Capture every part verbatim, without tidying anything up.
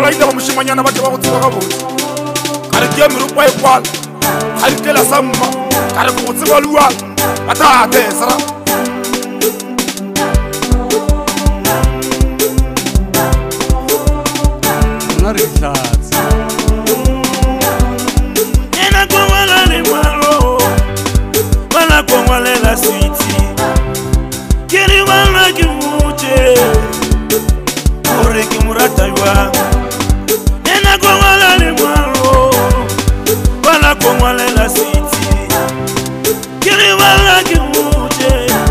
la ida mushimanyana ba teba go tseba ga botse kare ke merupa e kwala ha di tela samma kare go tseba luwa ata tesra Shots. Ena kwala le malo, wala kwala la sweetie. Kiri wala kimuche, ore kimurata ywa. Ena kwala le malo, wala kwala la sweetie. Kiri wala kimuche,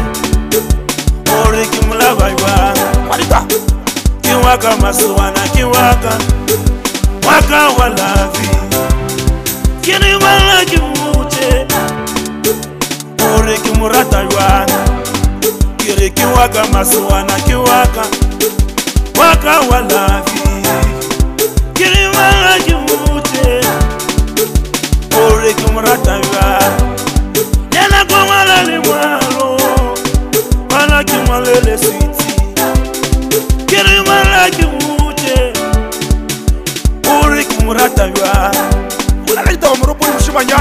ore kimulava ywa. walita Kiwaka masuana kiwaka. Waka walavi Kiri wala kimuche Ore kimurata ywa Kiri kiwaka masuana kiwaka Waka walavi Kiri wala kimuche Ore kimurata ywa Nena kwa wala li mwalo Wala kimwalele switi Kiri wala kimuche Murata ywa wala la ida murupa mushimanyana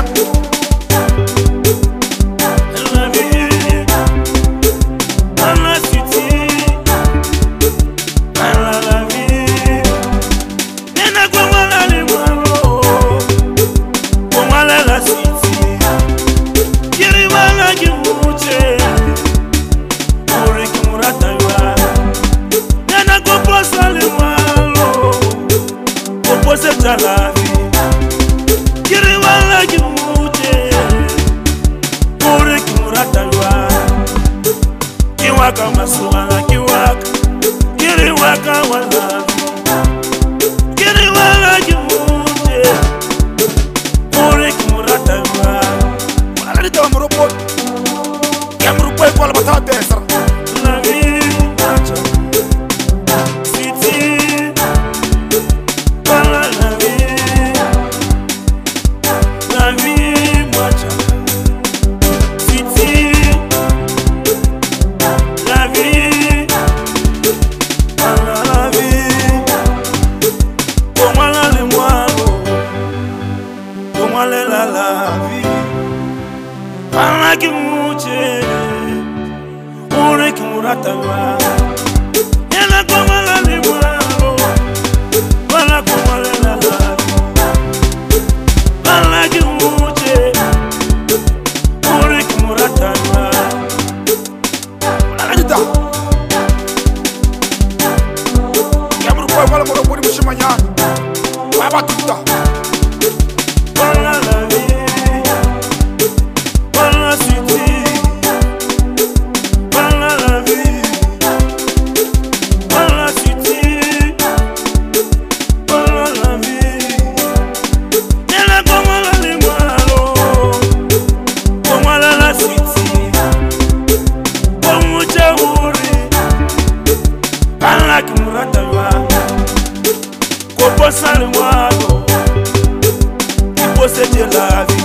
la vie la city la la vie nena kwa wala le mwalo kwa wala la city kiri wala kimuche ore kimurata ywa nena kwa posa le mwalo Pose la vie Kiri wala kimuche Ore kimurata ywa Kiwaka masuana kiwaka Kiri waka wala Kiri wala kimuche Ore kimurata ywa wala la ida murupa ya murupa e kwala bata tesra La vie macho City Kimuche ore kimurata ywa ena kwa la limwalo wala kwa la la wala kimuche ore kimurata ywa wala la ida ya murupa e kwala murupa mushimanyana baba tuta wala la vie Posa le mwalo, ki pose de la vie.